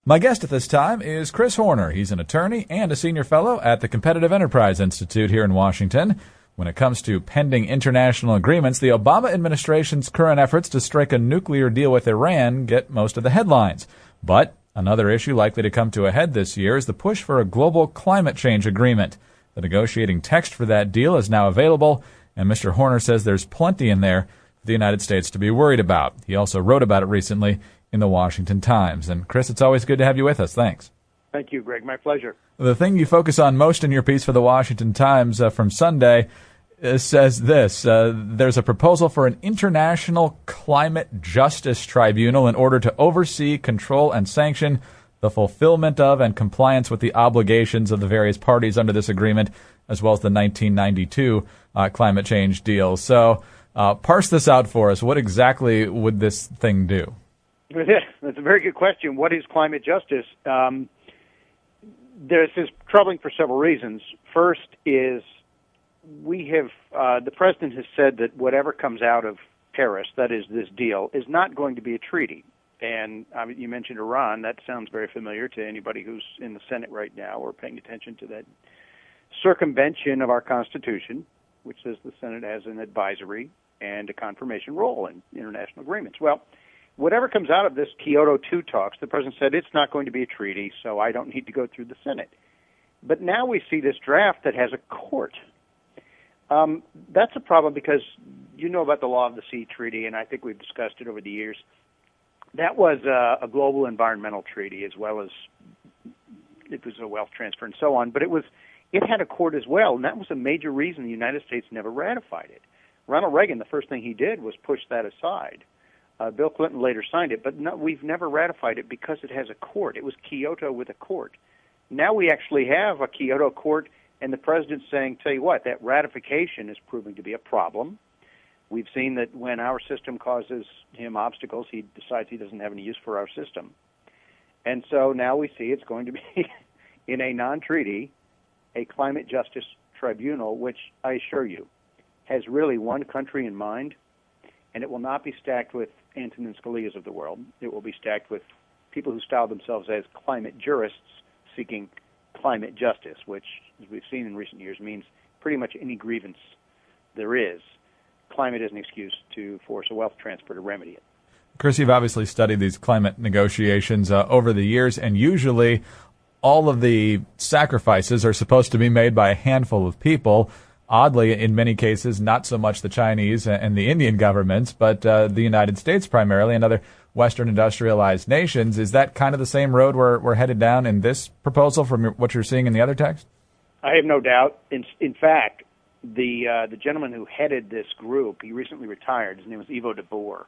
My guest at this time is Chris Horner. He's an attorney and a senior fellow at the Competitive Enterprise Institute here in Washington. When it comes to pending international agreements, the Obama administration's current efforts to strike a nuclear deal with Iran get most of the headlines. But another issue likely to come to a head this year is the push for a global climate change agreement. The negotiating text for that deal is now available, and Mr. Horner says there's plenty in there for the United States to be worried about. He also wrote about it recently in the Washington Times. And Chris, it's always good to have you with us. Thanks. Thank you, Greg. My pleasure. The thing you focus on most in your piece for the Washington Times from Sunday says this. There's a proposal for an international climate justice tribunal in order to oversee, control, and sanction the fulfillment of and compliance with the obligations of the various parties under this agreement, as well as the 1992 climate change deal. So parse this out for us. What exactly would this thing do? That's a very good question. What is climate justice? This is troubling for several reasons. First is the president has said that whatever comes out of Paris, that is this deal, is not going to be a treaty. And you mentioned Iran. That sounds very familiar to anybody who's in the Senate right now or paying attention to that circumvention of our Constitution, which says the Senate has an advisory and a confirmation role in international agreements. Well, whatever comes out of this Kyoto 2 talks, the president said it's not going to be a treaty, so I don't need to go through the Senate. But now we see this draft that has a court. That's a problem because you know about the Law of the Sea Treaty, and I think we've discussed it over the years. That was a global environmental treaty as well as it was a wealth transfer and so on, but it had a court as well, and that was a major reason the United States never ratified it. Ronald Reagan, the first thing he did was push that aside. Bill Clinton later signed it, but no, we've never ratified it because it has a court. It was Kyoto with a court. Now we actually have a Kyoto court, and the president's saying, tell you what, that ratification is proving to be a problem. We've seen that when our system causes him obstacles, he decides he doesn't have any use for our system. And so now we see it's going to be, in a non-treaty, a climate justice tribunal, which I assure you has really one country in mind, and it will not be stacked with Antonin Scalia's of the world. It will be stacked with people who style themselves as climate jurists seeking climate justice, which, as we've seen in recent years, means pretty much any grievance there is. Climate is an excuse to force a wealth transfer to remedy it. Chris, you've obviously studied these climate negotiations over the years, and usually all of the sacrifices are supposed to be made by a handful of people. Oddly, in many cases, not so much the Chinese and the Indian governments, but the United States primarily and other Western industrialized nations. Is that kind of the same road we're headed down in this proposal from what you're seeing in the other text? I have no doubt. In fact, the gentleman who headed this group, he recently retired. His name was Ivo de Boer.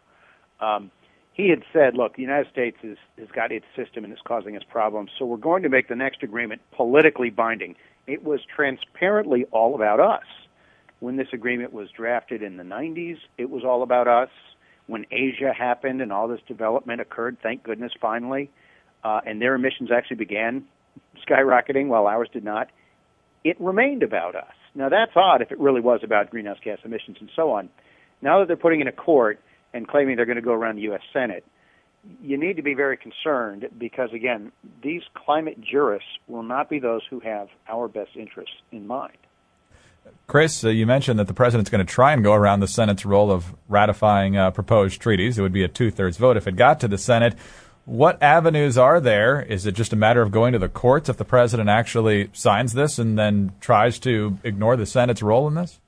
He had said, look, the United States has got its system and it's causing us problems, so we're going to make the next agreement politically binding. It was transparently all about us. When this agreement was drafted in the 90s, it was all about us. When Asia happened and all this development occurred, thank goodness, finally, and their emissions actually began skyrocketing while ours did not, it remained about us. Now, that's odd if it really was about greenhouse gas emissions and so on. Now that they're putting in a court and claiming they're going to go around the U.S. Senate, you need to be very concerned because, again, these climate jurists will not be those who have our best interests in mind. Chris, you mentioned that the president's going to try and go around the Senate's role of ratifying proposed treaties. It would be a two-thirds vote if it got to the Senate. What avenues are there? Is it just a matter of going to the courts if the president actually signs this and then tries to ignore the Senate's role in this?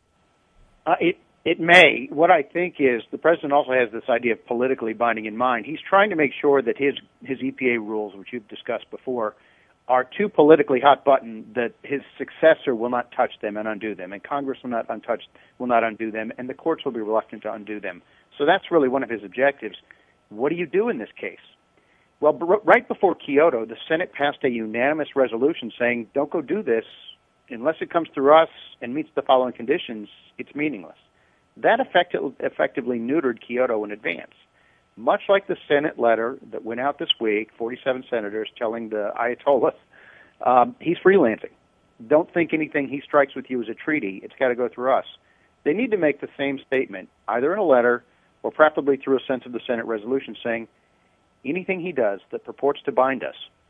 It may. What I think is the president also has this idea of politically binding in mind. He's trying to make sure that his EPA rules, which you've discussed before, are too politically hot button that his successor will not touch them and undo them, and Congress will not undo them, and the courts will be reluctant to undo them. So that's really one of his objectives. What do you do in this case? Well, right before Kyoto, the Senate passed a unanimous resolution saying, don't go do this. Unless it comes through us and meets the following conditions, it's meaningless. That effectively neutered Kyoto in advance. Much like the Senate letter that went out this week, 47 senators telling the Ayatollahs, he's freelancing. Don't think anything he strikes with you is a treaty. It's got to go through us. They need to make the same statement, either in a letter or preferably through a sense of the Senate resolution saying anything he does that purports to bind us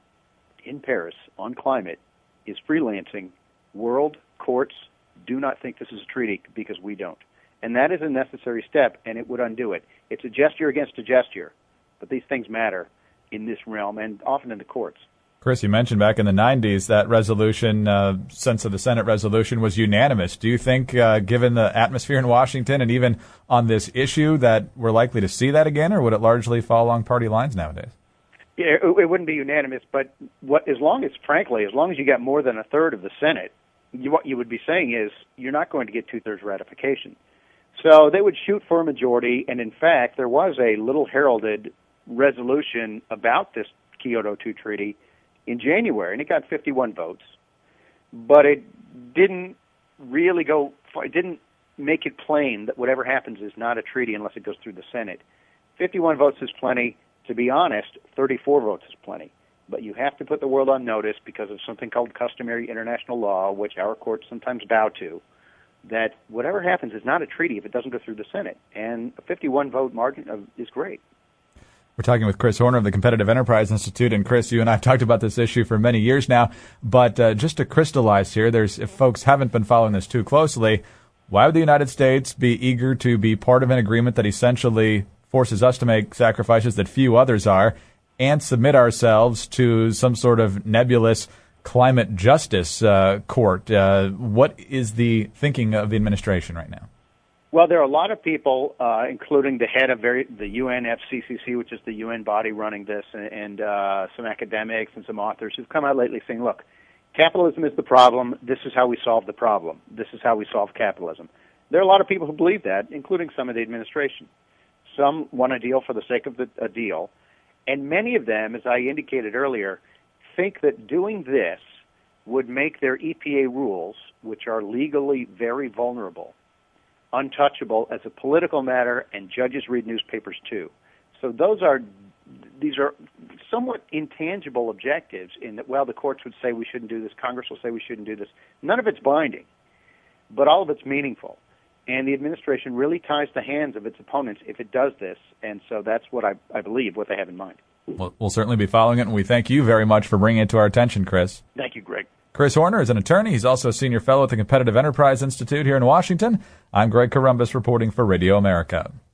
in Paris on climate is freelancing. World courts do not think this is a treaty because we don't. And that is a necessary step, and it would undo it. It's a gesture against a gesture, but these things matter in this realm and often in the courts. Chris, you mentioned back in the 90s that resolution, sense of the Senate resolution, was unanimous. Do you think, given the atmosphere in Washington and even on this issue, that we're likely to see that again, or would it largely fall along party lines nowadays? Yeah, it wouldn't be unanimous, but as long as you got more than a third of the Senate, what you would be saying is you're not going to get two-thirds ratification. So they would shoot for a majority, and in fact, there was a little heralded resolution about this Kyoto II treaty in January, and it got 51 votes, but it didn't really it didn't make it plain that whatever happens is not a treaty unless it goes through the Senate. 51 votes is plenty. To be honest, 34 votes is plenty. But you have to put the world on notice because of something called customary international law, which our courts sometimes bow to, that whatever happens is not a treaty if it doesn't go through the Senate. And a 51-vote margin is great. We're talking with Chris Horner of the Competitive Enterprise Institute. And Chris, you and I have talked about this issue for many years now. But just to crystallize here, if folks haven't been following this too closely, why would the United States be eager to be part of an agreement that essentially forces us to make sacrifices that few others are and submit ourselves to some sort of nebulous climate justice court? What is the thinking of the administration right now? Well, there are a lot of people, including the head of the UNFCCC, which is the UN body running this, and some academics and some authors who've come out lately saying, look, capitalism is the problem. This is how we solve the problem. This is how we solve capitalism. There are a lot of people who believe that, including some of the administration. Some want a deal for the sake of a deal. And many of them, as I indicated earlier, think that doing this would make their EPA rules, which are legally very vulnerable, untouchable as a political matter, and judges read newspapers too. So these are somewhat intangible objectives in that, well, the courts would say we shouldn't do this, Congress will say we shouldn't do this. None of it's binding, but all of it's meaningful. And the administration really ties the hands of its opponents if it does this. And so that's what I believe, what they have in mind. Well, we'll certainly be following it, and we thank you very much for bringing it to our attention, Chris. Thank you, Greg. Chris Horner is an attorney. He's also a senior fellow at the Competitive Enterprise Institute here in Washington. I'm Greg Corombos reporting for Radio America.